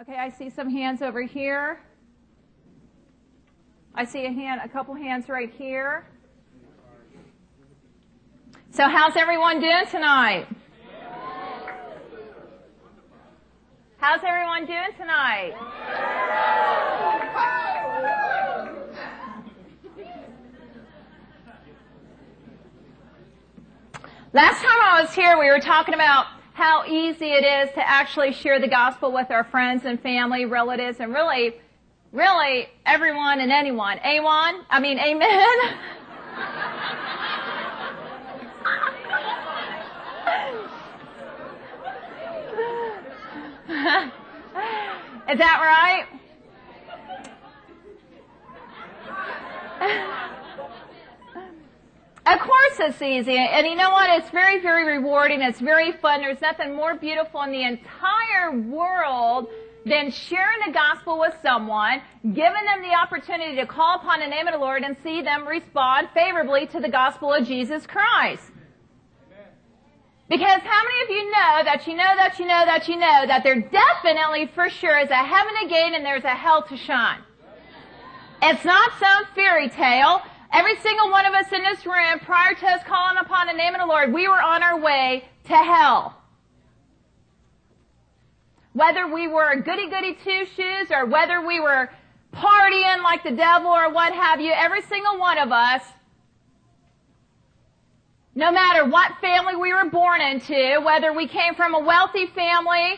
Okay, I see some hands over here. I see a couple hands right here. So how's everyone doing tonight? How's everyone doing tonight? Last time I was here, we were talking about how easy it is to actually share the gospel with our friends and family, relatives, and really everyone and anyone. Amen? Is that right? Of course it's easy. And you know what? It's very, very rewarding. It's very fun. There's nothing more beautiful in the entire world than sharing the gospel with someone, giving them the opportunity to call upon the name of the Lord and see them respond favorably to the gospel of Jesus Christ. Because how many of you know that there definitely for sure is a heaven to gain and there's a hell to shine? It's not some fairy tale. Every single one of us in this room, prior to us calling upon the name of the Lord, we were on our way to hell. Whether we were goody-goody two-shoes or whether we were partying like the devil or what have you, every single one of us, no matter what family we were born into, whether we came from a wealthy family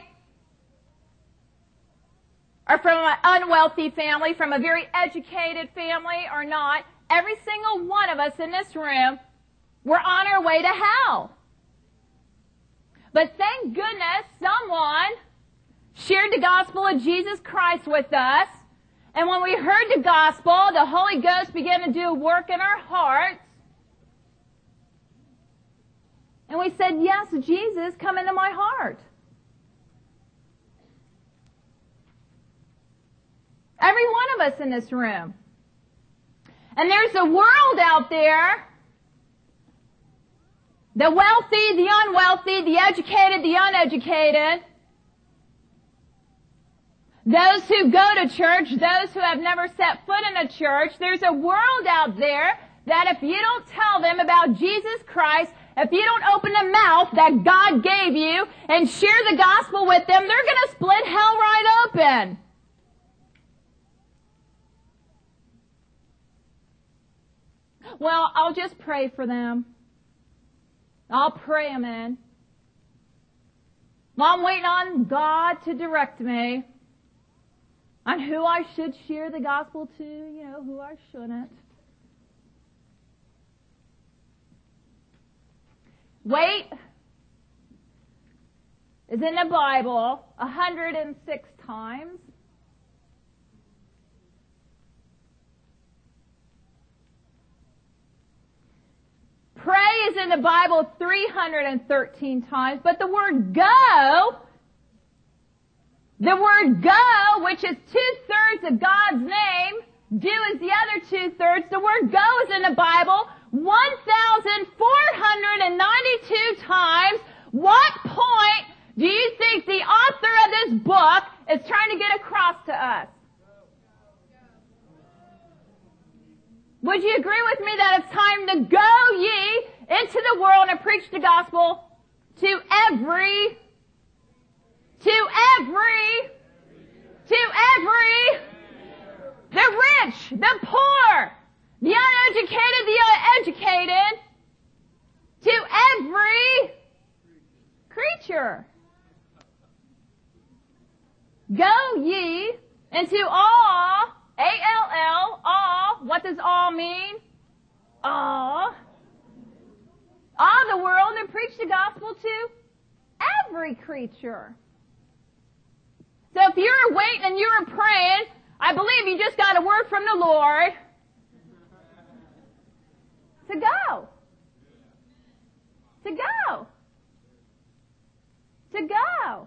or from an unwealthy family, from a very educated family or not, every single one of us in this room, we're on our way to hell. But thank goodness someone shared the gospel of Jesus Christ with us. And when we heard the gospel, the Holy Ghost began to do a work in our hearts. And we said, yes, Jesus, come into my heart. Every one of us in this room. And there's a world out there, the wealthy, the unwealthy, the educated, the uneducated, those who go to church, those who have never set foot in a church. There's a world out there that if you don't tell them about Jesus Christ, if you don't open the mouth that God gave you and share the gospel with them, they're going to split hell right open. Well, I'll just pray for them. I'll pray them in. Well, I'm waiting on God to direct me on who I should share the gospel to, who I shouldn't. Wait is in the Bible 106 times. Pray is in the Bible 313 times, but the word go, which is 2/3 of God's name, do is the other 2/3. The word go is in the Bible 1,492 times. What point do you think the author of this book is trying to get across to us? Would you agree with me that it's time to go ye into the world and preach the gospel to every, the rich, the poor, the uneducated, the educated, to every creature. Go ye into all, A-L-L, all. What does all mean? All the world and preach the gospel to every creature. So if you were waiting and you were praying, I believe you just got a word from the Lord to go. To go. To go.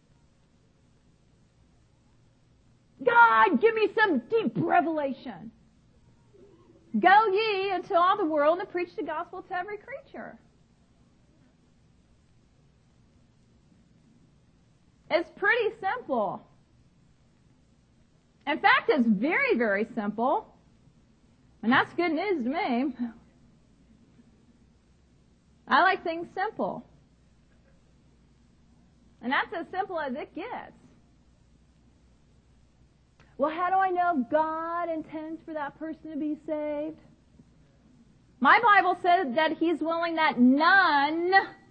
God, give me some deep revelation. Go ye into all the world and preach the gospel to every creature. It's pretty simple. In fact, it's very, very simple. And that's good news to me. I like things simple. And that's as simple as it gets. Well, how do I know God intends for that person to be saved? My Bible says that He's willing that none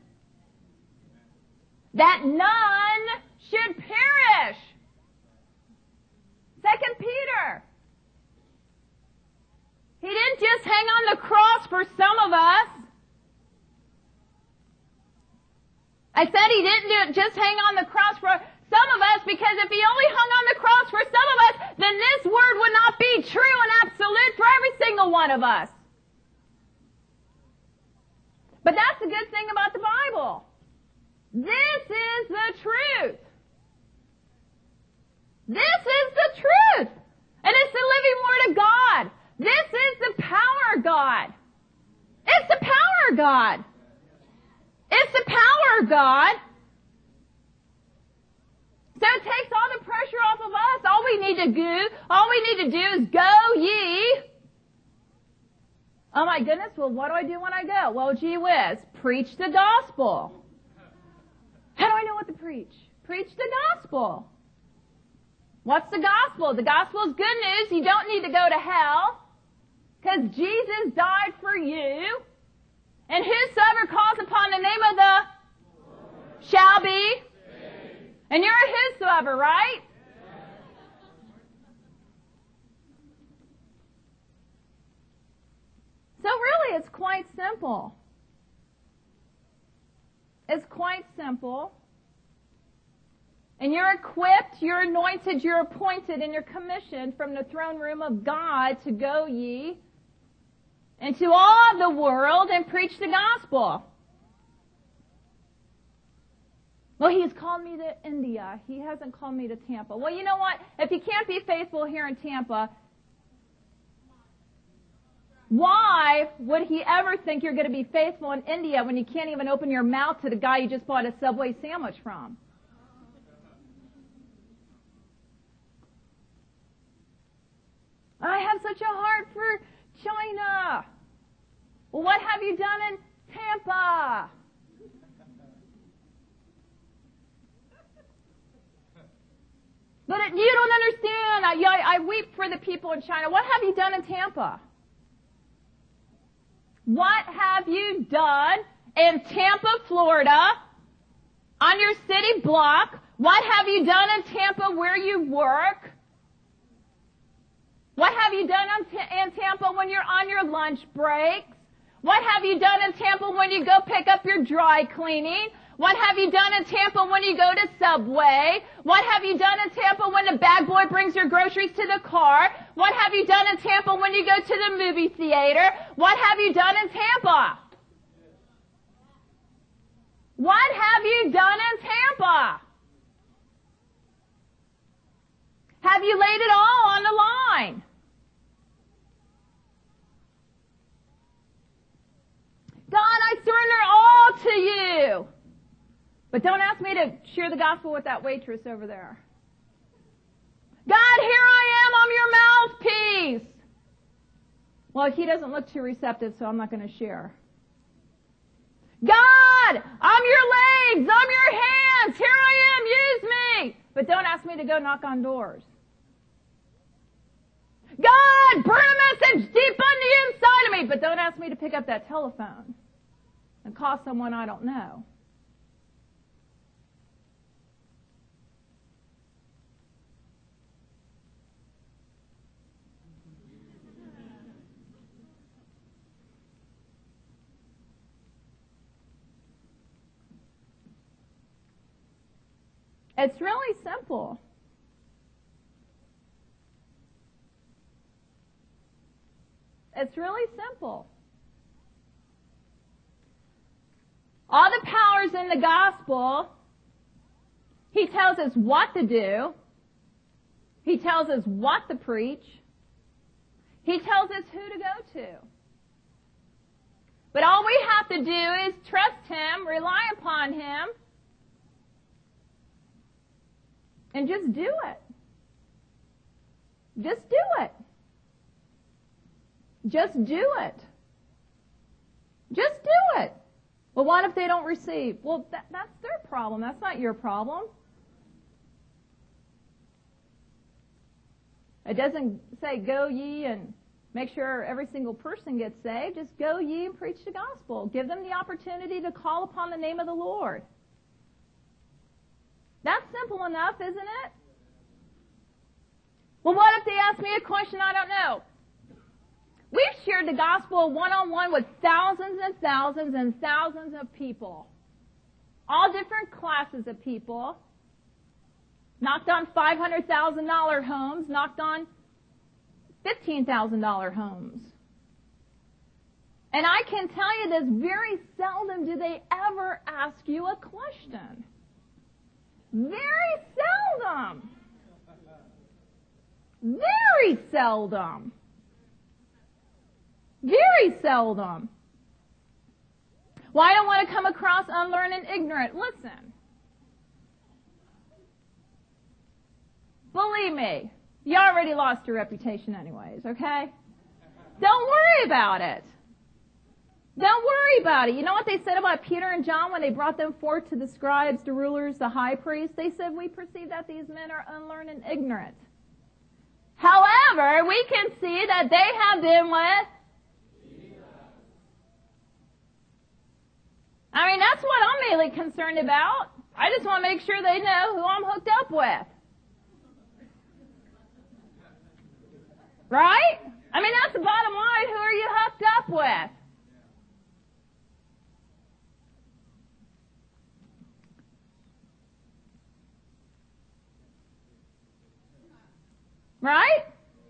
should perish. 2 Peter. He didn't just hang on the cross for some of us. I said He didn't just hang on the cross for some of us, because if He only hung on the cross for some of us, then this word would not be true and absolute for every single one of us. But that's the good thing about the Bible. This is the truth. This is the truth. And it's the living Word of God. This is the power of God. It's the power of God. It's the power of God. So it takes all the pressure off of us. All we need to do is go ye. Oh my goodness, well what do I do when I go? Well, gee whiz, preach the gospel. How do I know what to preach? Preach the gospel. What's the gospel? The gospel is good news. You don't need to go to hell, because Jesus died for you. And whosoever calls upon the name of the Lord shall be saved. And you're a whosoever, right? So really, it's quite simple. It's quite simple. And you're equipped, you're anointed, you're appointed, and you're commissioned from the throne room of God to go ye into all the world and preach the gospel. Well, He's called me to India. He hasn't called me to Tampa. Well, you know what? If He can't be faithful here in Tampa, why would He ever think you're going to be faithful in India when you can't even open your mouth to the guy you just bought a Subway sandwich from? I have such a heart for China. Well, what have you done in Tampa? But you don't understand. I weep for the people in China. What have you done in Tampa? What have you done in Tampa, Florida, on your city block? What have you done in Tampa where you work? What have you done in Tampa when you're on your lunch breaks? What have you done in Tampa when you go pick up your dry cleaning? What have you done in Tampa when you go to Subway? What have you done in Tampa when the bag boy brings your groceries to the car? What have you done in Tampa when you go to the movie theater? What have you done in Tampa? What have you done in Tampa? Have you laid it all on the line? God, I surrender all to you. But don't ask me to share the gospel with that waitress over there. God, here I am, I'm your mouthpiece. Well, he doesn't look too receptive, so I'm not going to share. God, I'm your legs, I'm your hands, here I am, use me. But don't ask me to go knock on doors. God, burn a message deep on the inside of me. But don't ask me to pick up that telephone and call someone I don't know. It's really simple. It's really simple. All the powers in the gospel, he tells us what to do. He tells us what to preach. He tells us who to go to. But all we have to do is trust him, rely upon him, and just do it. Just do it. Just do it. Just do it. Well, what if they don't receive? Well, that's their problem. That's not your problem. It doesn't say, go ye and make sure every single person gets saved. Just go ye and preach the gospel. Give them the opportunity to call upon the name of the Lord. That's simple enough, isn't it? Well, what if they ask me a question I don't know? We've shared the gospel one-on-one with thousands and thousands and thousands of people. All different classes of people. Knocked on $500,000 homes, knocked on $15,000 homes. And I can tell you this, very seldom do they ever ask you a question. Very seldom. Very seldom. Very seldom. Well, I don't want to come across unlearned and ignorant. Listen. Believe me, you already lost your reputation anyways, okay? Don't worry about it. Don't worry about it. You know what they said about Peter and John when they brought them forth to the scribes, the rulers, the high priests? They said, we perceive that these men are unlearned and ignorant. However, we can see that they have been with Jesus. I mean, that's what I'm mainly concerned about. I just want to make sure they know who I'm hooked up with. Right? I mean, that's the bottom line. Who are you hooked up with? Right?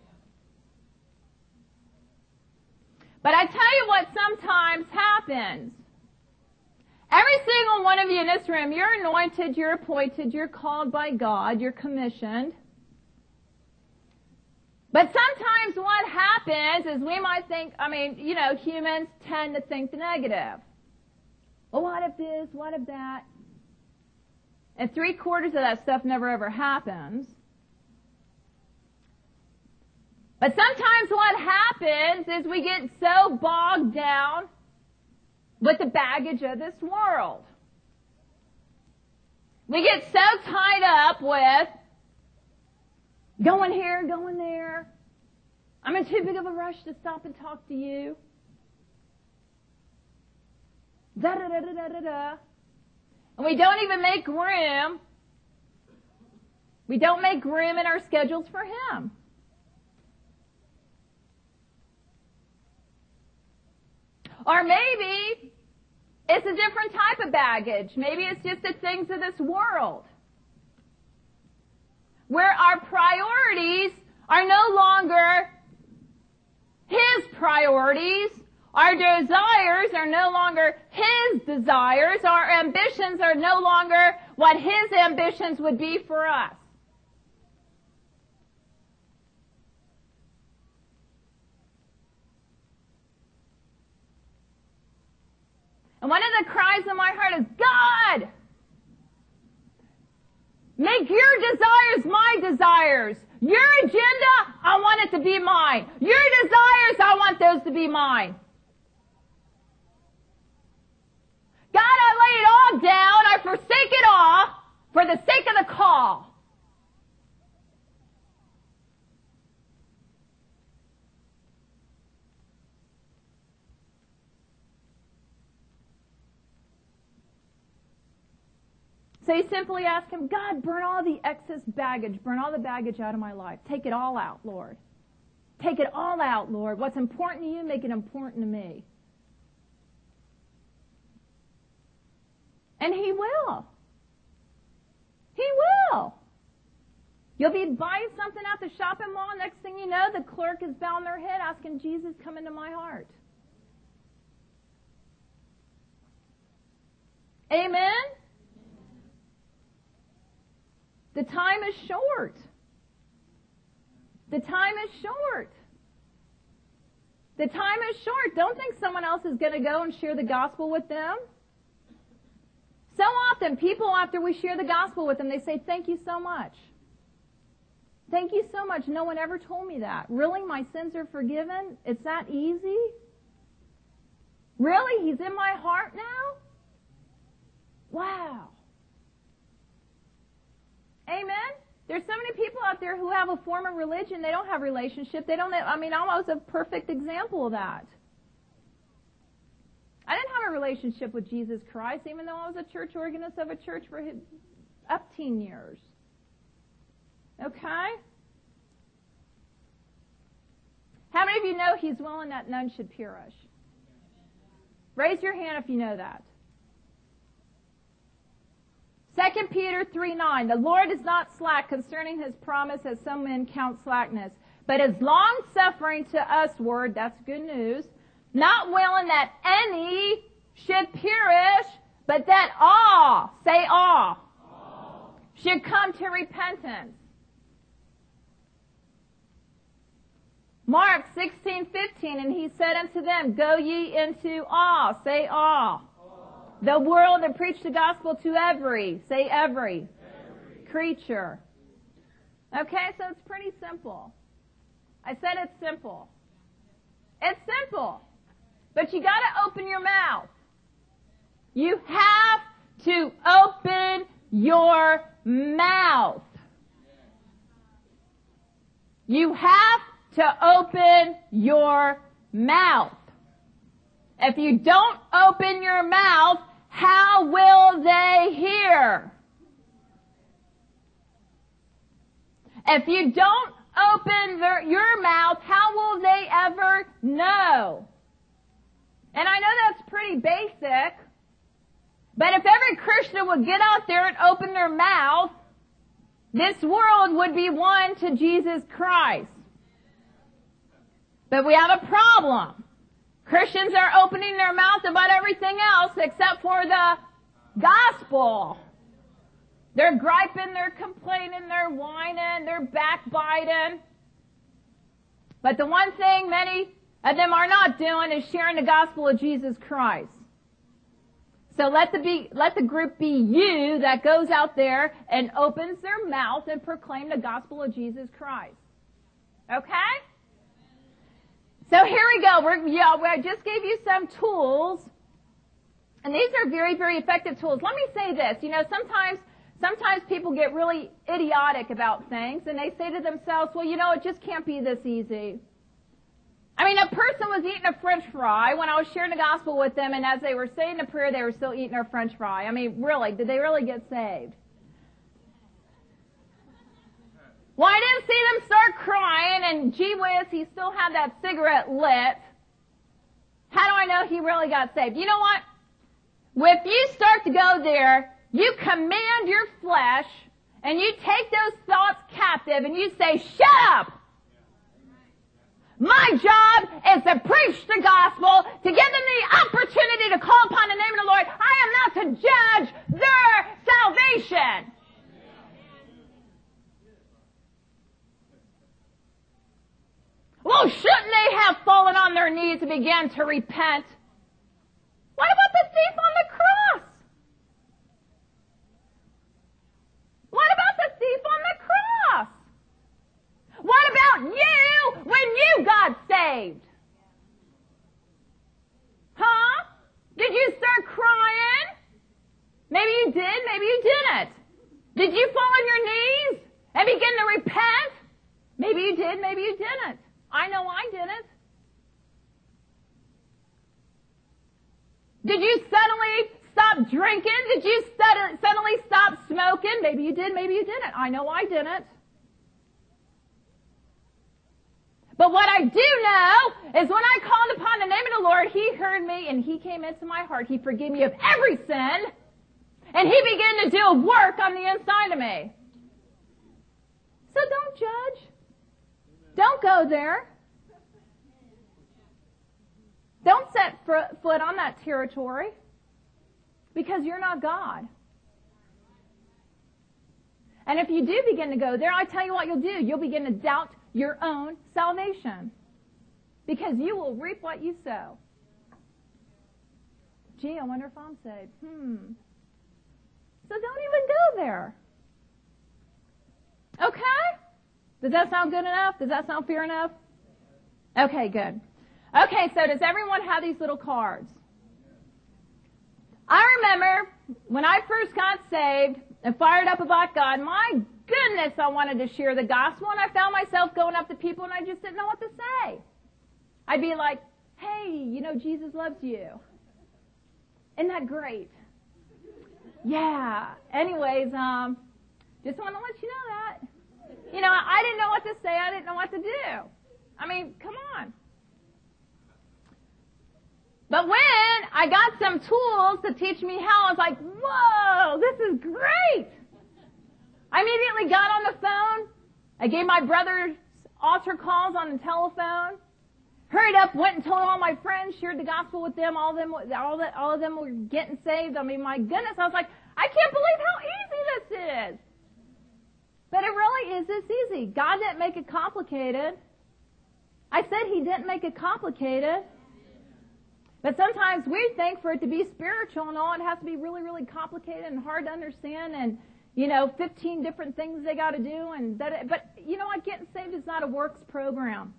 But I tell you what sometimes happens. Every single one of you in this room, you're anointed, you're appointed, you're called by God, you're commissioned. But sometimes what happens is we might think, humans tend to think the negative. Well, what if this? What if that? And 3/4 of that stuff never ever happens. But sometimes what happens is we get so bogged down with the baggage of this world. We get so tied up with going here, going there. I'm in too big of a rush to stop and talk to you. Da-da-da-da-da-da-da. And we don't even make room. We don't make room in our schedules for Him. Or maybe it's a different type of baggage. Maybe it's just the things of this world, where our priorities are no longer His priorities. Our desires are no longer His desires. Our ambitions are no longer what His ambitions would be for us. And one of the cries in my heart is, God, make your desires my desires. Your agenda, I want it to be mine. Your desires, I want those to be mine. God, I lay it all down. I forsake it all for the sake of the call. So you simply ask Him, God, burn all the excess baggage, burn all the baggage out of my life. Take it all out, Lord. Take it all out, Lord. What's important to you, make it important to me. And He will. He will. You'll be buying something at the shopping mall. Next thing you know, the clerk is bowing their head asking Jesus, come into my heart. Amen? The time is short. The time is short. The time is short. Don't think someone else is going to go and share the gospel with them. So often, people, after we share the gospel with them, they say, thank you so much. Thank you so much. No one ever told me that. Really? My sins are forgiven? It's that easy? Really? He's in my heart now? Wow. Amen? There's so many people out there who have a form of religion. They don't have a relationship. They don't have, I was a perfect example of that. I didn't have a relationship with Jesus Christ, even though I was a church organist of a church for up 10 years. Okay? How many of you know He's willing that none should perish? Raise your hand if you know that. 2 Peter 3:9, the Lord is not slack concerning His promise, as some men count slackness, but is long-suffering to usward, that's good news, not willing that any should perish, but that all, say all, should come to repentance. Mark 16:15, and He said unto them, go ye into all, say all, the world, and preach the gospel to every, say every creature. Okay, so it's pretty simple. I said it's simple. It's simple. But you got to open your mouth. You have to open your mouth. You have to open your mouth. If you don't open your mouth, how will they hear? If you don't open your mouth, how will they ever know? And I know that's pretty basic, but if every Christian would get out there and open their mouth, this world would be won to Jesus Christ. But we have a problem. Christians are opening their mouth about everything else except for the gospel. They're griping, they're complaining, they're whining, they're backbiting. But the one thing many of them are not doing is sharing the gospel of Jesus Christ. So let the group be you that goes out there and opens their mouth and proclaim the gospel of Jesus Christ. Okay? So here we go. I just gave you some tools, and these are very, very effective tools. Let me say this. Sometimes people get really idiotic about things, and they say to themselves, well, it just can't be this easy. A person was eating a French fry when I was sharing the gospel with them, and as they were saying the prayer, they were still eating their French fry. Really, did they really get saved? Well, I didn't see them start crying, and gee whiz, he still had that cigarette lit. How do I know he really got saved? You know what? If you start to go there, you command your flesh, and you take those thoughts captive, and you say, shut up! My job is to preach the gospel, to give them the opportunity to call upon the name of the Lord. I am not to judge their salvation. Well, shouldn't they have fallen on their knees and began to repent? What about the thief on the cross? What about the thief on the cross? What about you when you got saved? Huh? Did you start crying? Maybe you did, maybe you didn't. Did you fall on your knees and begin to repent? Maybe you did, maybe you didn't. I know I didn't. Did you suddenly stop drinking? Did you suddenly stop smoking? Maybe you did, maybe you didn't. I know I didn't. But what I do know is when I called upon the name of the Lord, He heard me and He came into my heart. He forgave me of every sin. And He began to do a work on the inside of me. So don't judge. Don't go there. Don't set foot on that territory because you're not God. And if you do begin to go there, I tell you what you'll do. You'll begin to doubt your own salvation because you will reap what you sow. Gee, I wonder if I'm saved. So don't even go there. Okay? Does that sound good enough? Does that sound fair enough? Okay, good. Okay, so does everyone have these little cards? I remember when I first got saved and fired up about God, my goodness, I wanted to share the gospel, and I found myself going up to people and I just didn't know what to say. I'd be like, hey, you know, Jesus loves you. Isn't that great? Yeah. Anyways, just want to let you know that. You know, I didn't know what to say. I didn't know what to do. I mean, come on. But when I got some tools to teach me how, I was like, whoa, this is great. I immediately got on the phone. I gave my brother's altar calls on the telephone. Hurried up, went and told all my friends, shared the gospel with them. All of them were getting saved. I mean, my goodness, I was like, I can't believe how easy this is. But it really is this easy. God didn't make it complicated. I said He didn't make it complicated. But sometimes we think for it to be spiritual and all, it has to be really, really complicated and hard to understand and, 15 different things they got to do. But you know what? Getting saved is not a works program.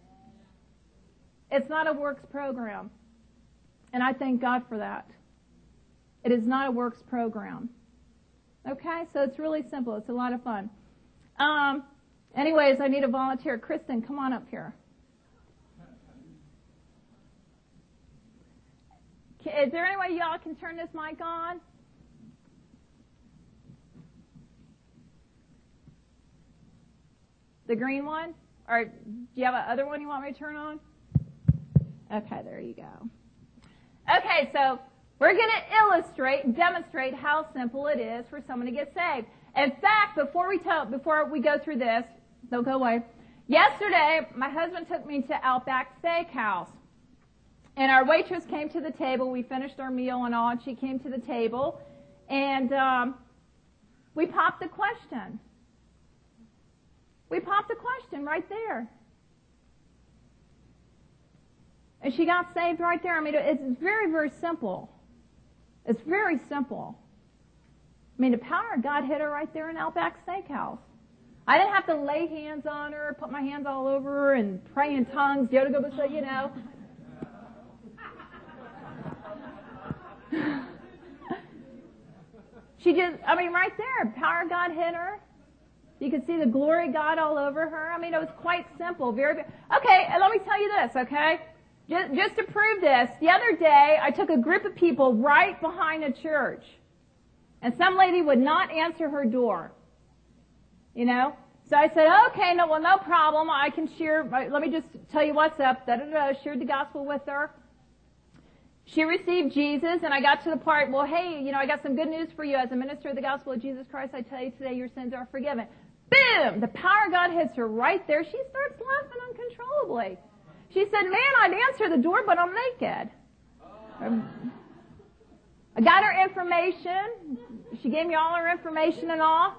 It's not a works program. And I thank God for that. It is not a works program. Okay? So it's really simple. It's a lot of fun. Anyways, I need a volunteer. Kristen, come on up here. Is there any way y'all can turn this mic on? The green one? Or do you have another one you want me to turn on? Okay, there you go. Okay, so we're going to illustrate and demonstrate how simple it is for someone to get saved. In fact, before we go through this, don't go away. Yesterday, my husband took me to Outback Steakhouse. And our waitress came to the table. We finished our meal and all, and she came to the table. And we popped the question. We popped the question right there. And she got saved right there. I mean, it's very, very simple. It's very simple. I mean, the power of God hit her right there in Outback Steakhouse. I didn't have to lay hands on her, put my hands all over her, and pray in tongues, you know. Right there, power of God hit her. You could see the glory of God all over her. I mean, it was quite simple. Okay, and let me tell you this, okay? Just to prove this, the other day, I took a group of people right behind a church. And some lady would not answer her door. You know? So I said, okay, no problem. I can share, let me just tell you what's up. Shared the gospel with her. She received Jesus, and I got to the part, well, hey, I got some good news for you. As a minister of the gospel of Jesus Christ, I tell you today your sins are forgiven. Boom! The power of God hits her right there. She starts laughing uncontrollably. She said, man, I'd answer the door, but I'm naked. I got her information. She gave me all her information and all.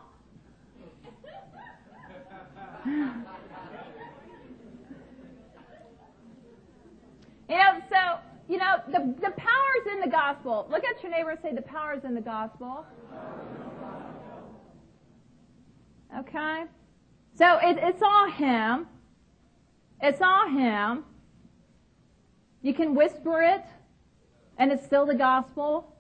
The power's in the gospel. Look at your neighbor and say, the power's in the gospel. Okay? So it's all Him. It's all Him. You can whisper it, and it's still the gospel.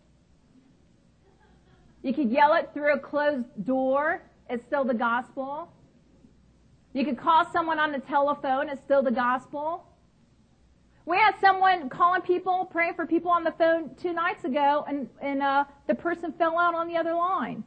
You could yell it through a closed door. It's still the gospel. You could call someone on the telephone. It's still the gospel. We had someone calling people, praying for people on the phone 2 nights ago, and the person fell out on the other line.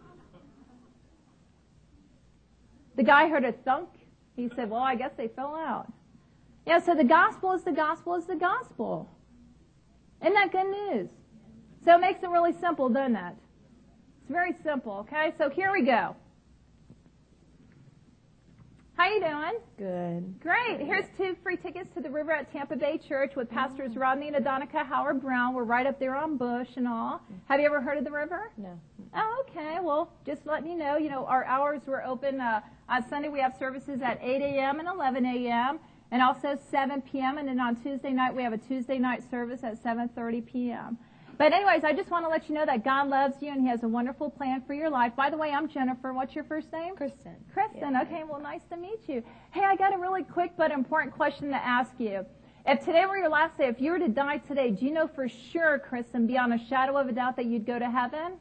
The guy heard a thunk. He said, well, I guess they fell out. Yeah, so the gospel is the gospel is the gospel. Isn't that good news? So it makes it really simple, doesn't it? It's very simple, okay? So here we go. How you doing? Good. Great. Here's 2 free tickets to the River at Tampa Bay Church with Pastors Rodney and Adonica Howard Brown. We're right up there on Bush and all. Have you ever heard of the river? No. Oh, okay. Well, just letting you know, our hours were open. On Sunday we have services at 8 a.m. and 11 a.m. and also 7 p.m. And then on Tuesday night we have a Tuesday night service at 7:30 p.m. But anyways, I just want to let you know that God loves you and He has a wonderful plan for your life. By the way, I'm Jennifer. What's your first name? Kristen. Kristen. Yeah. Okay, well, nice to meet you. Hey, I got a really quick but important question to ask you. If today were your last day, if you were to die today, do you know for sure, Kristen, beyond a shadow of a doubt, that you'd go to heaven?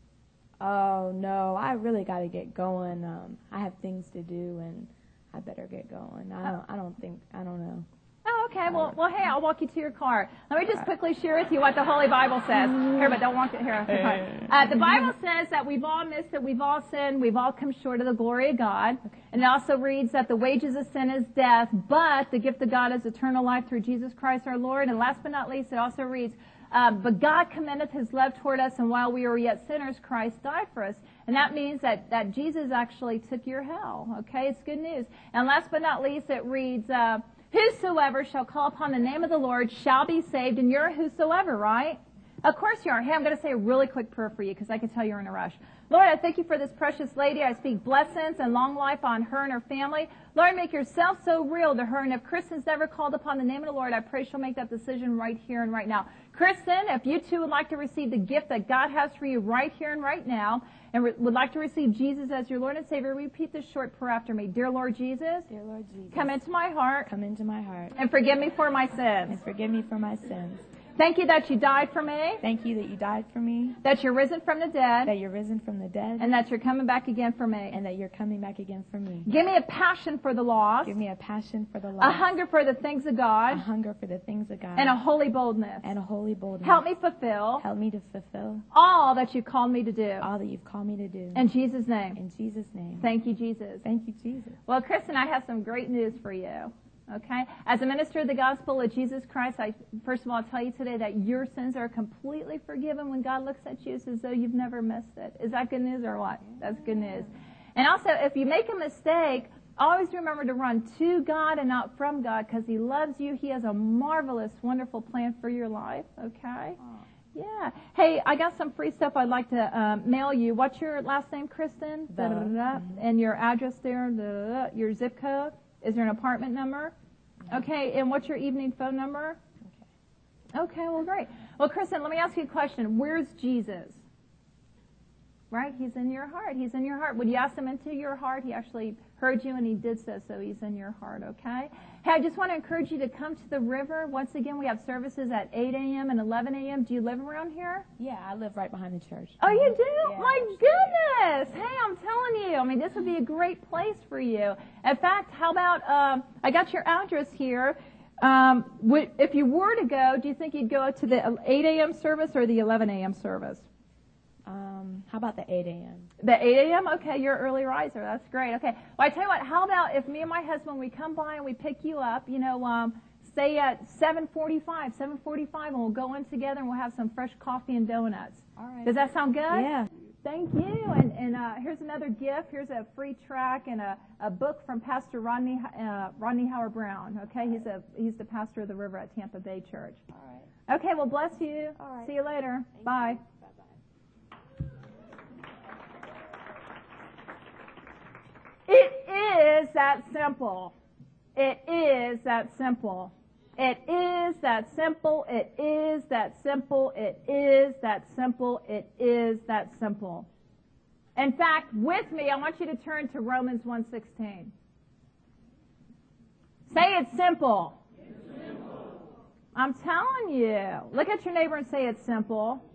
Oh, no, I really got to get going. I have things to do, and I better get going. I don't know. Oh, okay. Well, hey, I'll walk you to your car. Let me just quickly share with you what the Holy Bible says. Here, but don't walk it here. The Bible says that we've all missed it, we've all sinned, we've all come short of the glory of God. And it also reads that the wages of sin is death, but the gift of God is eternal life through Jesus Christ our Lord. And last but not least, it also reads, but God commendeth His love toward us, and while we were yet sinners, Christ died for us. And that means that Jesus actually took your hell. Okay, it's good news. And last but not least, it reads, whosoever shall call upon the name of the Lord shall be saved. And you're a whosoever, right? Of course you are. Hey, I'm going to say a really quick prayer for you because I can tell you're in a rush. Lord, I thank you for this precious lady. I speak blessings and long life on her and her family. Lord, make yourself so real to her. And if Kristen's never called upon the name of the Lord, I pray she'll make that decision right here and right now. Kristen, if you too would like to receive the gift that God has for you right here and right now, and would like to receive Jesus as your Lord and Savior, repeat this short prayer after me. Dear Lord Jesus, Dear Lord Jesus, come into my heart. Come into my heart. And forgive me for my sins. And forgive me for my sins. Thank you that you died for me. Thank you that you died for me. That you're risen from the dead. That you're risen from the dead. And that you're coming back again for me. And that you're coming back again for me. Give me a passion for the lost. Give me a passion for the lost. A hunger for the things of God. A hunger for the things of God. And a holy boldness. And a holy boldness. Help me fulfill. Help me to fulfill. All that you've called me to do. All that you've called me to do. In Jesus' name. In Jesus' name. Thank you, Jesus. Thank you, Jesus. Well, Kristen, I have some great news for you. Okay? As a minister of the gospel of Jesus Christ, I first of all tell you today that your sins are completely forgiven. When God looks at you, it's as though you've never missed it. Is that good news or what? That's good news. And also, if you make a mistake, always remember to run to God and not from God, because He loves you. He has a marvelous, wonderful plan for your life. Okay? Yeah. Hey, I got some free stuff I'd like to mail you. What's your last name, Kristen? And your address there, your zip code? Is there an apartment number? Okay, and what's your evening phone number? Okay, well, great. Well, Kristen, let me ask you a question. Where's Jesus? Right? He's in your heart. He's in your heart. Would you ask Him into your heart? He actually heard you, and He did so He's in your heart, okay? Hey, I just want to encourage you to come to the river. Once again, we have services at 8 a.m. and 11 a.m. Do you live around here? Yeah, I live right behind the church. Oh, you do? Yeah. My goodness. Hey, I'm telling you. I mean, this would be a great place for you. In fact, how about, I got your address here. If you were to go, do you think you'd go to the 8 a.m. service or the 11 a.m. service? How about the 8 a.m.? The 8 a.m.? Okay, you're an early riser. That's great. Okay. Well, I tell you what, how about if me and my husband, we come by and we pick you up, say at 7:45, and we'll go in together and we'll have some fresh coffee and donuts. All right. Does that sound good? Yeah. Thank you. And here's another gift. Here's a free track and a book from Pastor Rodney Howard Brown. Okay, he's the pastor of the River at Tampa Bay Church. All right. Okay, well, bless you. All right. See you later. Thank Bye. You. It is that simple. It is that simple. It is that simple. It is that simple. It is that simple. It is that simple. In fact, with me, I want you to turn to Romans 1:16. Say it's simple. It's simple. I'm telling you. Look at your neighbor and say it's simple.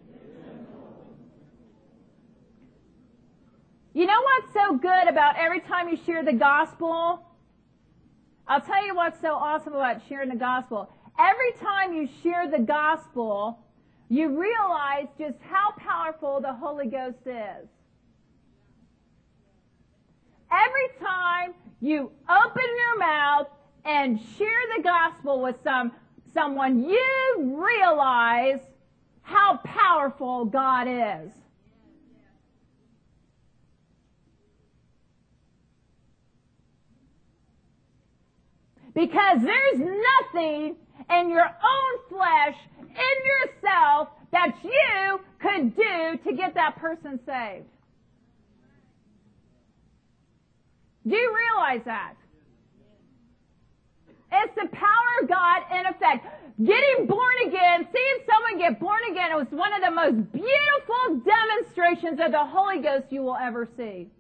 You know what's so good about every time you share the gospel? I'll tell you what's so awesome about sharing the gospel. Every time you share the gospel, you realize just how powerful the Holy Ghost is. Every time you open your mouth and share the gospel with someone, you realize how powerful God is. Because there's nothing in your own flesh, in yourself, that you could do to get that person saved. Do you realize that? It's the power of God in effect. Getting born again, seeing someone get born again, it was one of the most beautiful demonstrations of the Holy Ghost you will ever see.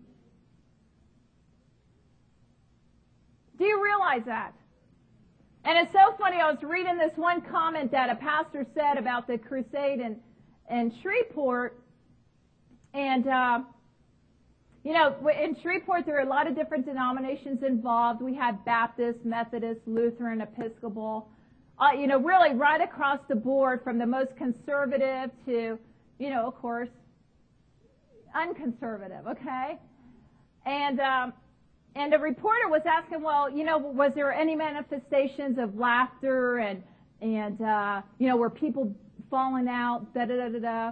Do you realize that? And it's so funny, I was reading this one comment that a pastor said about the crusade in Shreveport. And, you know, in Shreveport there are a lot of different denominations involved. We had Baptist, Methodist, Lutheran, Episcopal. You know, really right across the board from the most conservative to, you know, of course, unconservative, okay? And the reporter was asking, well, you know, was there any manifestations of laughter and you know, were people falling out, da-da-da-da-da?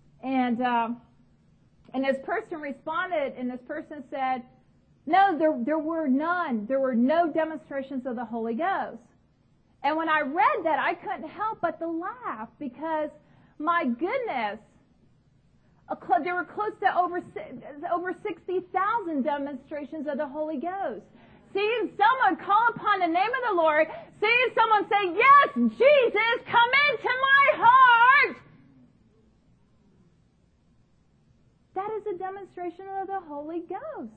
And this person responded, and this person said, no, there were none. There were no demonstrations of the Holy Ghost. And when I read that, I couldn't help but to laugh because, my goodness, there were close to over 60,000 demonstrations of the Holy Ghost. Seeing someone call upon the name of the Lord, seeing someone say, yes, Jesus, come into my heart. That is a demonstration of the Holy Ghost.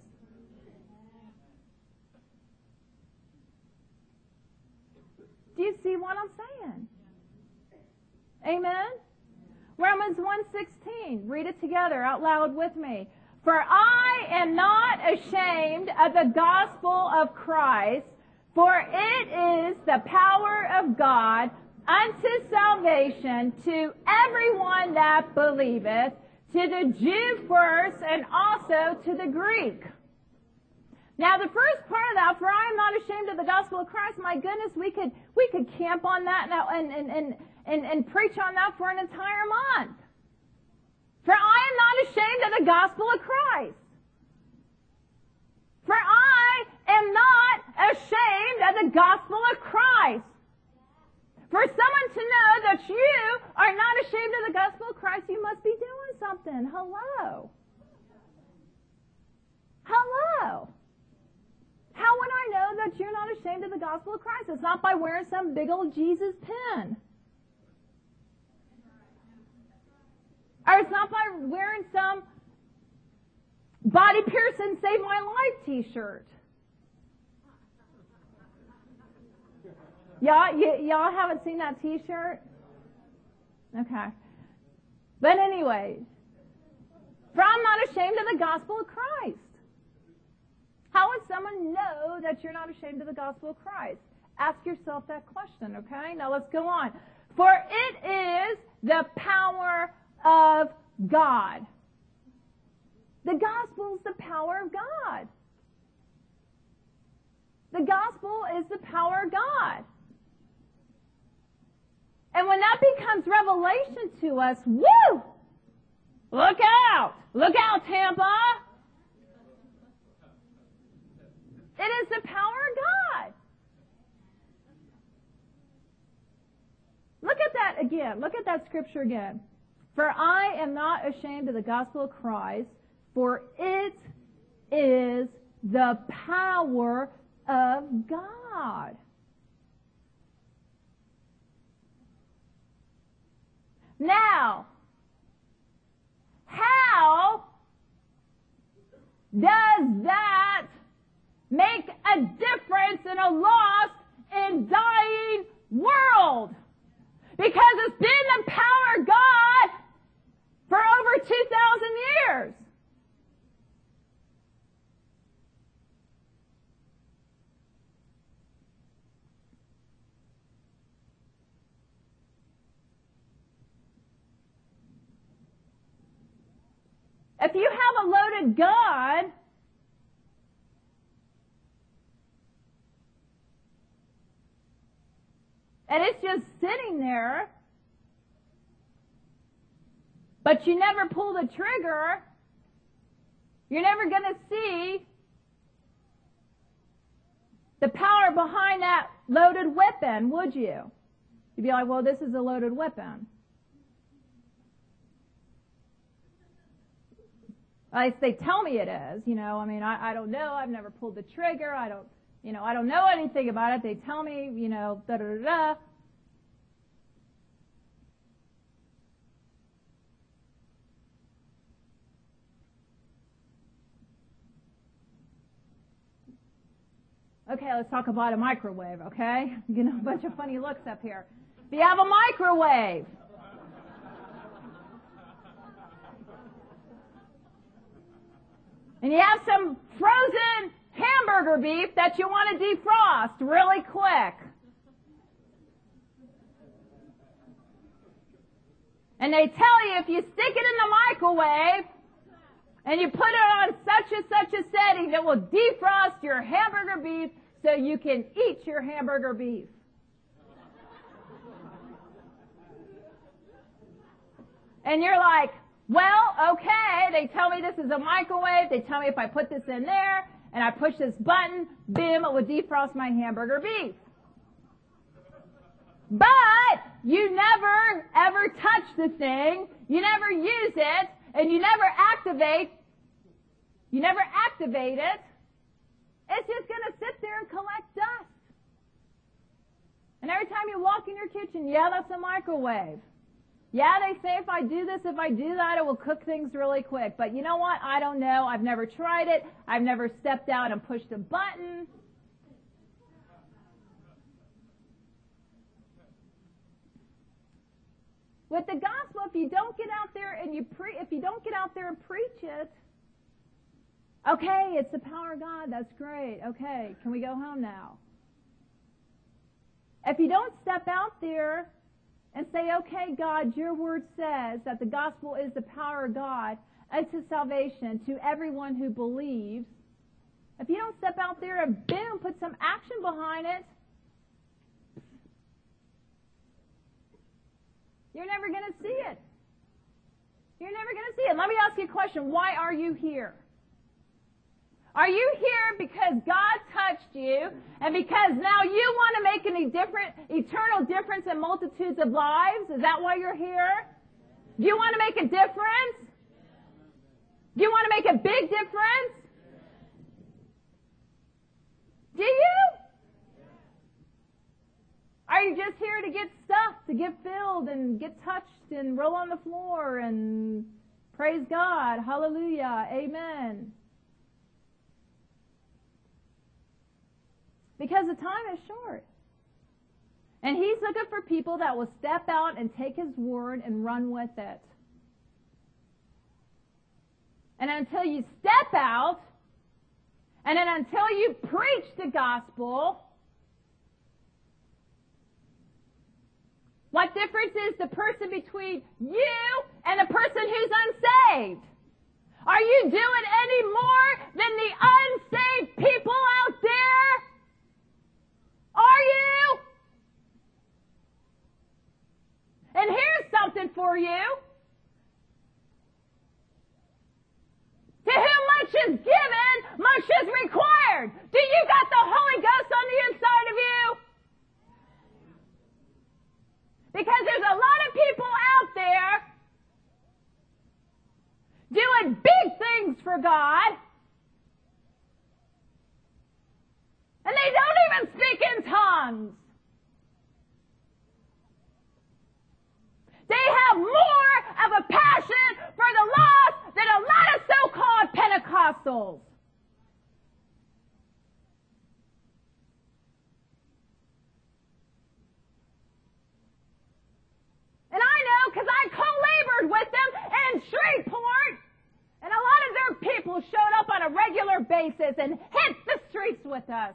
Do you see what I'm saying? Amen? Romans 1:16. Read it together out loud with me. For I am not ashamed of the gospel of Christ, for it is the power of God unto salvation to everyone that believeth, to the Jew first and also to the Greek. Now the first part of that, for I am not ashamed of the gospel of Christ, my goodness, we could camp on that now and preach on that for an entire month. For I am not ashamed of the gospel of Christ. For I am not ashamed of the gospel of Christ. For someone to know that you are not ashamed of the gospel of Christ, you must be doing something. Hello. Hello. How would I know that you're not ashamed of the gospel of Christ? It's not by wearing some big old Jesus pin. Or it's not by wearing some Body Pearson Save My Life t-shirt. Y'all haven't seen that t-shirt? Okay. But anyway, for I'm not ashamed of the gospel of Christ. How would someone know that you're not ashamed of the gospel of Christ? Ask yourself that question, okay? Now let's go on. For it is the power of God. The gospel is the power of God. The gospel is the power of God. And when that becomes revelation to us, woo! Look out! Look out, Tampa! It is the power of God. Look at that again. Look at that scripture again. For I am not ashamed of the gospel of Christ, for it is the power of God. Now, how does that make a difference in a lost and dying world? Because it's been the power of God for over 2,000 years. If you have a loaded gun, and it's just sitting there, but you never pull the trigger, you're never going to see the power behind that loaded weapon, would you? You'd be like, well, this is a loaded weapon. At least they tell me it is, you know. I mean, I don't know. I've never pulled the trigger. I don't, I don't know anything about it. They tell me, da-da-da-da. Okay, let's talk about a microwave, okay? A bunch of funny looks up here. If you have a microwave, and you have some frozen hamburger beef that you want to defrost really quick, and they tell you if you stick it in the microwave and you put it on such and such a setting, it will defrost your hamburger beef so you can eat your hamburger beef. And you're like, well, okay, they tell me this is a microwave. They tell me if I put this in there and I push this button, boom, it will defrost my hamburger beef. But you never, ever touch the thing. You never use it. And you never activate it. It's just going to sit there and collect dust. And every time you walk in your kitchen, yeah, that's a microwave. Yeah, they say if I do this, if I do that, it will cook things really quick. But you know what? I don't know. I've never tried it. I've never stepped out and pushed a button. With the gospel, if you don't get out there and preach it, okay, it's the power of God. That's great. Okay, can we go home now? If you don't step out there and say, okay, God, your word says that the gospel is the power of God unto salvation to everyone who believes. If you don't step out there and boom, put some action behind it, you're never going to see it. You're never going to see it. Let me ask you a question. Why are you here? Are you here because God touched you and because now you want to make an eternal difference in multitudes of lives? Is that why you're here? Do you want to make a difference? Do you want to make a big difference? Do you? Are you just here to get stuffed, to get filled and get touched and roll on the floor and praise God? Hallelujah. Amen. Because the time is short. And He's looking for people that will step out and take His word and run with it. And until you step out, and then until you preach the gospel, what difference is the person between you and the person who's unsaved? Are you doing any more than the unsaved people out there? Are you? And here's something for you. To whom much is given, much is required. Do you got the Holy Ghost on the inside of you? Because there's a lot of people out there doing big things for God, and they don't even speak in tongues. They have more of a passion for the lost than a lot of so-called Pentecostals. And I know because I co-labored with them in Shreveport, and a lot of their people showed up on a regular basis and hit the streets with us.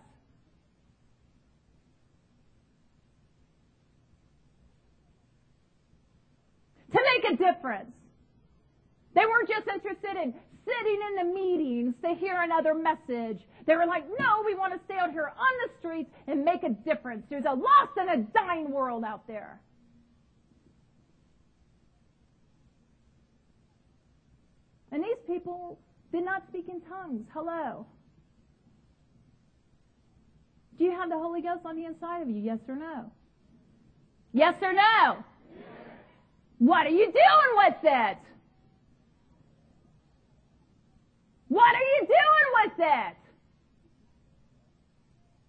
To make a difference. They weren't just interested in sitting in the meetings to hear another message. They were like, no, we want to stay out here on the streets and make a difference. There's a lost and a dying world out there. And these people did not speak in tongues. Hello. Do you have the Holy Ghost on the inside of you? Yes or no? Yes or no? What are you doing with it? What are you doing with it?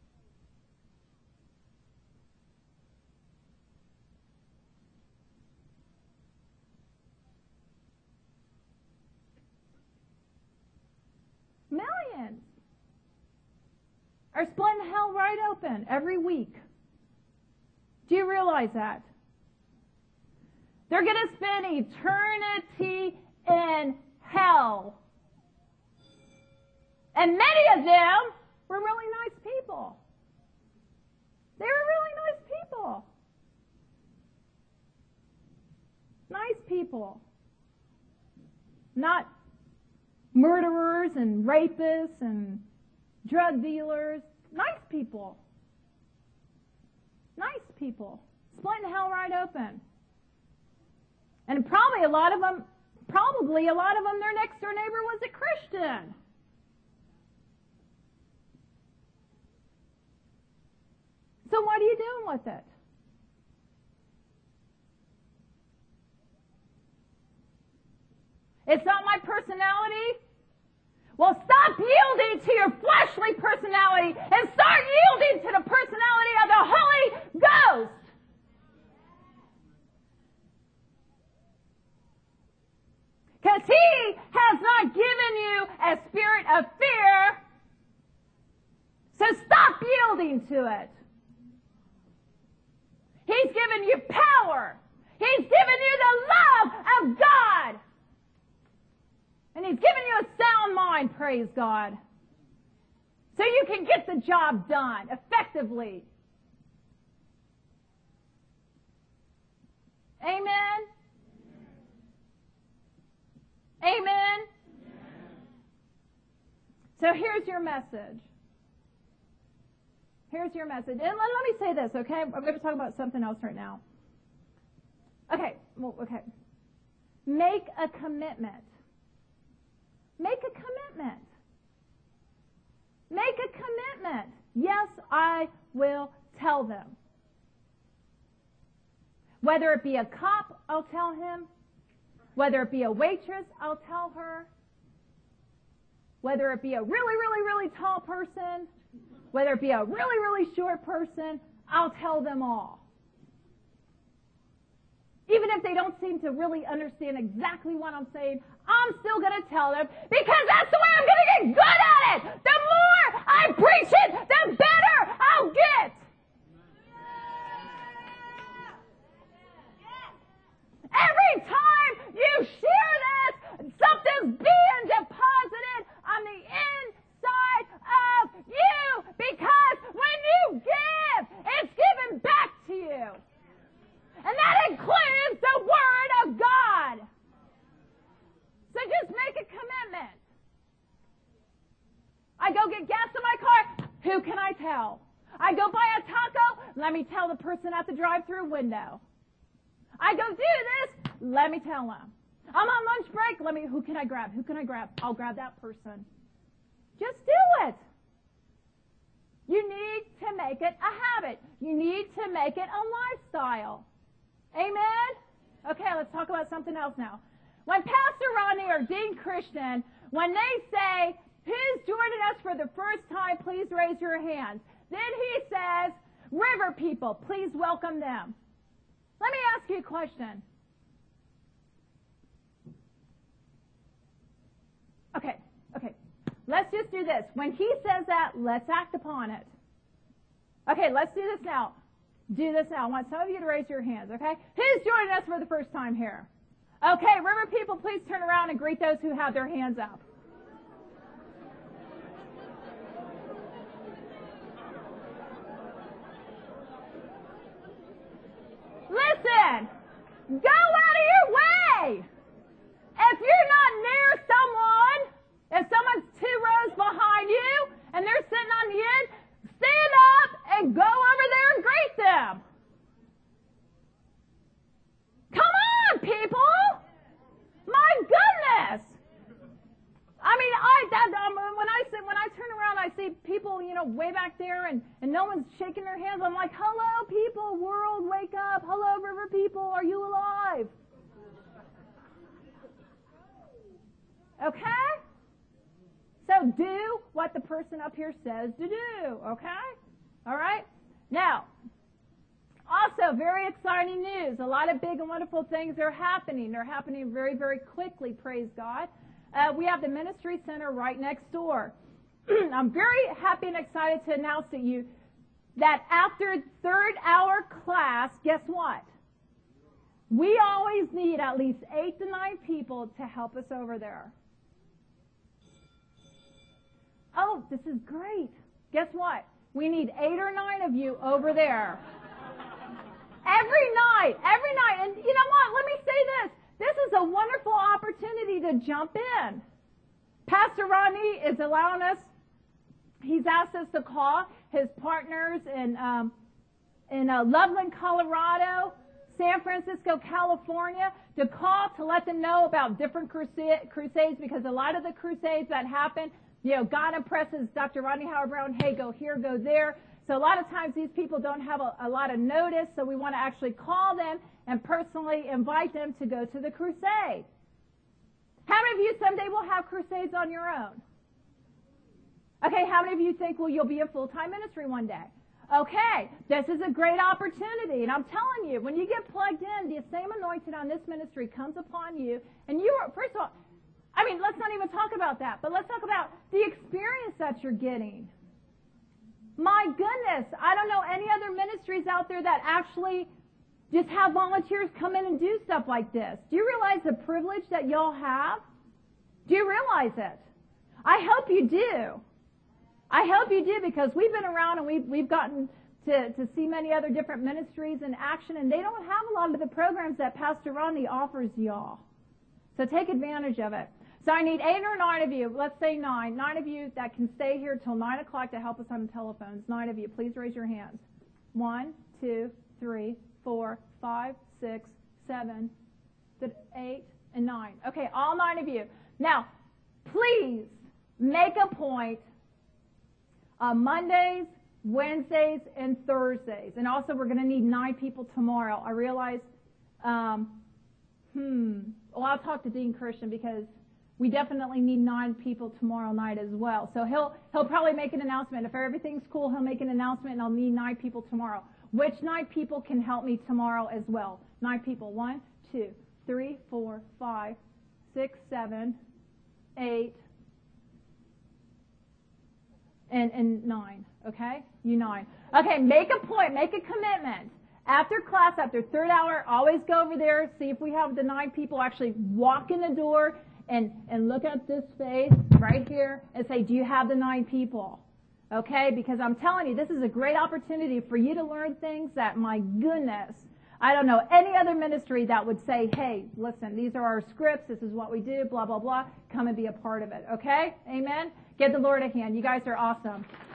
are splitting hell right open every week. Do you realize that? They're going to spend eternity in hell. And many of them were really nice people. They were really nice people. Nice people. Not murderers and rapists and drug dealers. Nice people. Nice people. Splitting hell right open. And probably a lot of them, their next door neighbor was a Christian. So what are you doing with it? It's not my personality. Well, stop yielding to your fleshly personality and start yielding to the personality of the Holy Ghost. Because He has not given you a spirit of fear. So stop yielding to it. He's given you power. He's given you the love of God. And He's given you a sound mind, praise God. So you can get the job done effectively. Amen? Amen? So here's your message. Here's your message. And let me say this, okay? I'm going to talk about something else right now. Okay. Make a commitment. Make a commitment. Make a commitment. Yes, I will tell them. Whether it be a cop, I'll tell him. Whether it be a waitress, I'll tell her. Whether it be a really, really, really tall person, whether it be a really, really short person, I'll tell them all. Even if they don't seem to really understand exactly what I'm saying, I'm still going to tell them because that's the way I'm going to get good at it. The more I preach it, the better I'll get. Every time you share this, something's being deposited on the inside of you because when you give, it's given back to you. And that includes the Word of God. So just make a commitment. I go get gas in my car, who can I tell? I go buy a taco, let me tell the person at the drive-thru window. I go do this, let me tell them. I'm on lunch break, who can I grab? Who can I grab? I'll grab that person. Just do it. You need to make it a habit. You need to make it a lifestyle. Amen? Okay, let's talk about something else now. When Pastor Ronnie or Dean Christian, when they say, who's joining us for the first time, please raise your hands. Then he says, River people, please welcome them. Let me ask you a question. Okay. Let's just do this. When he says that, let's act upon it. Okay, let's do this now. Do this now. I want some of you to raise your hands, okay? Who's joining us for the first time here? Okay, River people, please turn around and greet those who have their hands up. Listen, go out of your way. If you're not near someone, if someone's 2 rows behind you and they're sitting on the end, stand up and go over there and greet them. Come on, people. My goodness. I mean, when I turn around, I see people, way back there and no one's shaking their hands. I'm like, hello, people, world, wake up. Hello, River people, are you alive? Okay? So do what the person up here says to do, okay? All right? Now, also, very exciting news. A lot of big and wonderful things are happening. They're happening very, very quickly, praise God. We have the Ministry Center right next door. I'm very happy and excited to announce to you that after third hour class, guess what? We always need at least 8 to 9 people to help us over there. Oh, this is great. Guess what? We need 8 or 9 of you over there. Every night. And you know what? Let me say this. This is a wonderful opportunity to jump in. Pastor Rodney is allowing us, he's asked us to call his partners in Loveland, Colorado, San Francisco, California, to call to let them know about different crusades, because a lot of the crusades that happen, God impresses Dr. Rodney Howard-Browne, hey, go here, go there. So a lot of times these people don't have a lot of notice, so we want to actually call them and personally invite them to go to the crusade. How many of you someday will have crusades on your own? Okay, how many of you think, well, you'll be in full-time ministry one day? Okay, this is a great opportunity, and I'm telling you, when you get plugged in, the same anointing on this ministry comes upon you, and you are, first of all, let's not even talk about that, but let's talk about the experience that you're getting. My goodness, I don't know any other ministries out there that actually just have volunteers come in and do stuff like this. Do you realize the privilege that y'all have? Do you realize it? I hope you do. I hope you do, because we've been around and we've gotten to see many other different ministries in action, and they don't have a lot of the programs that Pastor Rodney offers y'all. So take advantage of it. So I need 8 or 9 of you, let's say 9 of you that can stay here till 9 o'clock to help us on the telephones. 9 of you, please raise your hands. 1, 2, 3, 4, 5, 6, 7, 8, and 9. Okay, all 9 of you. Now, please make a point on Mondays, Wednesdays, and Thursdays. And also, we're going to need 9 people tomorrow. I realize, well, I'll talk to Dean Christian, because we definitely need 9 people tomorrow night as well. So he'll probably make an announcement. If everything's cool, he'll make an announcement, and I'll need 9 people tomorrow. Which 9 people can help me tomorrow as well? 9 people. 1, 2, 3, 4, 5, 6, 7, 8, and 9. Okay? You 9. Okay, make a point. Make a commitment. After class, after third hour, always go over there, see if we have the 9 people actually walk in the door and look at this face right here and say, do you have the 9 people? Okay? Because I'm telling you, this is a great opportunity for you to learn things that, my goodness, I don't know any other ministry that would say, hey, listen, these are our scripts, this is what we do, blah, blah, blah. Come and be a part of it. Okay? Amen? Give the Lord a hand. You guys are awesome.